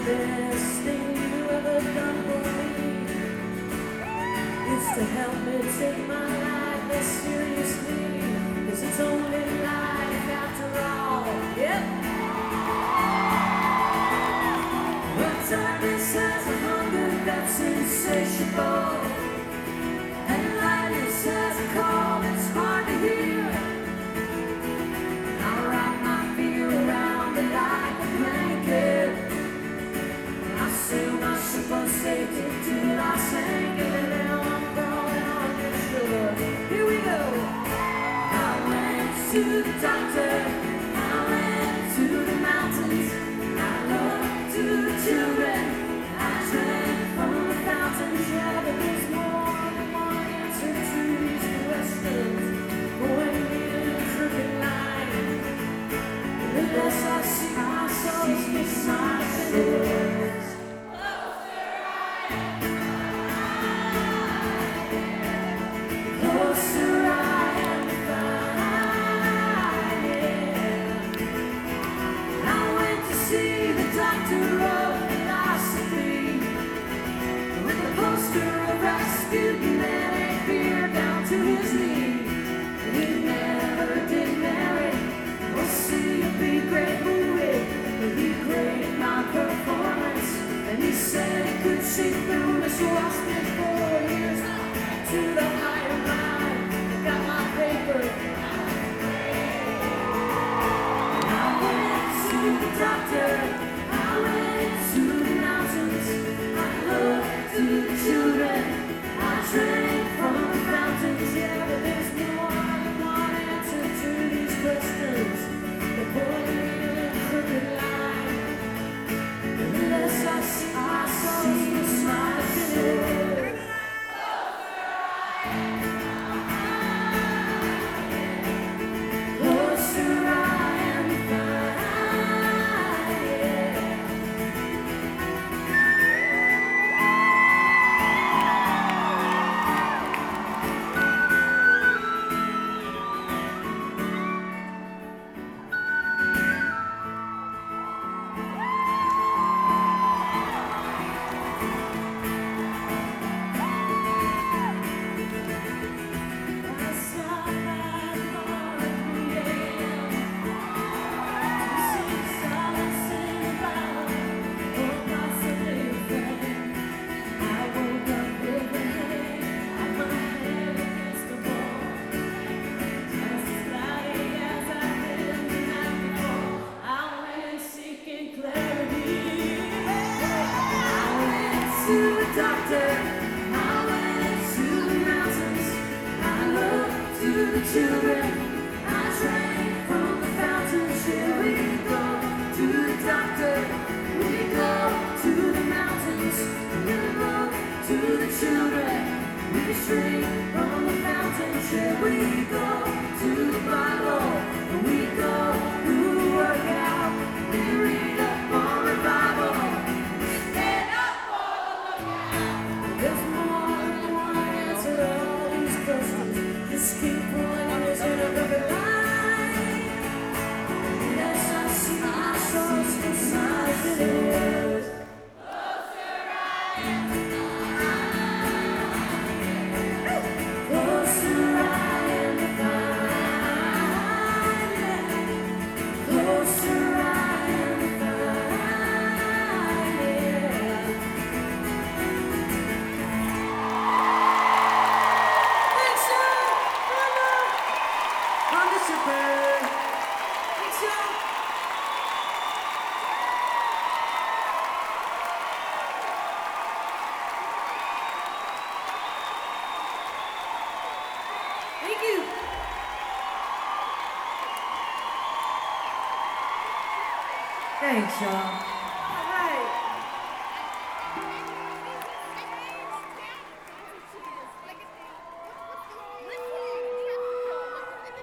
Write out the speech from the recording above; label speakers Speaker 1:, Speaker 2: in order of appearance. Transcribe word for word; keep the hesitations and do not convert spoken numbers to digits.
Speaker 1: best thing you ever done for me is to help me take my life as seriously, 'cause it's only life after all. Yep. But darkness has a hunger that's insatiable, and lightness has a call that's hard to hear. I wrap my fear around it like a blanket. I sail my ship on safety till I sink it, and now I'm crawling on the shore. Here we go. I went to the doctor, I went to the mountains, I looked to the children, I drank from the fountains. Yeah, but there's more than one answer to these questions. Going in a crooked line, the less I see myself beside the words. Closer I am to find, yeah. I went to see the doctor of philosophy with a poster of Rasputin and a beard down to his knee. He never did marry or see a big great movie, but he graded my performance, and he said he could see through me, so I spent four years to the higher mind. I got my paper, and I went to the doctor, I went to the mountains, I looked to the children, I drank from the fountains. Yeah, but there's more than one answer to these questions. The poorly and crooked line, and the less I see myself beside the words. Closer I am to find, yeah. I saw my heart began to see solace in the Bible, or possibly a friend. I woke up with the hang of my head against the wall, just as cloudy as I've been the night before. I went seeking clarity. I went to the doctor, I went to the mountains, I looked to the children, I drank from the fountains. Here we go to the doctor, we go to the mountains, we look to the children, we drink from the fountains. Here we go to the Bible, we go through the workout, we read up on revival, we stand up for the lookout. There's more than one answer to all these questions. Just keep pulling on this in a crooked line. Yes, I see my source beside the words. Closer I am to find, yeah. Closer I am to find, yeah. Thanks, Sean. On the super. Thanks, Sean. Thank you. Thanks, y'all.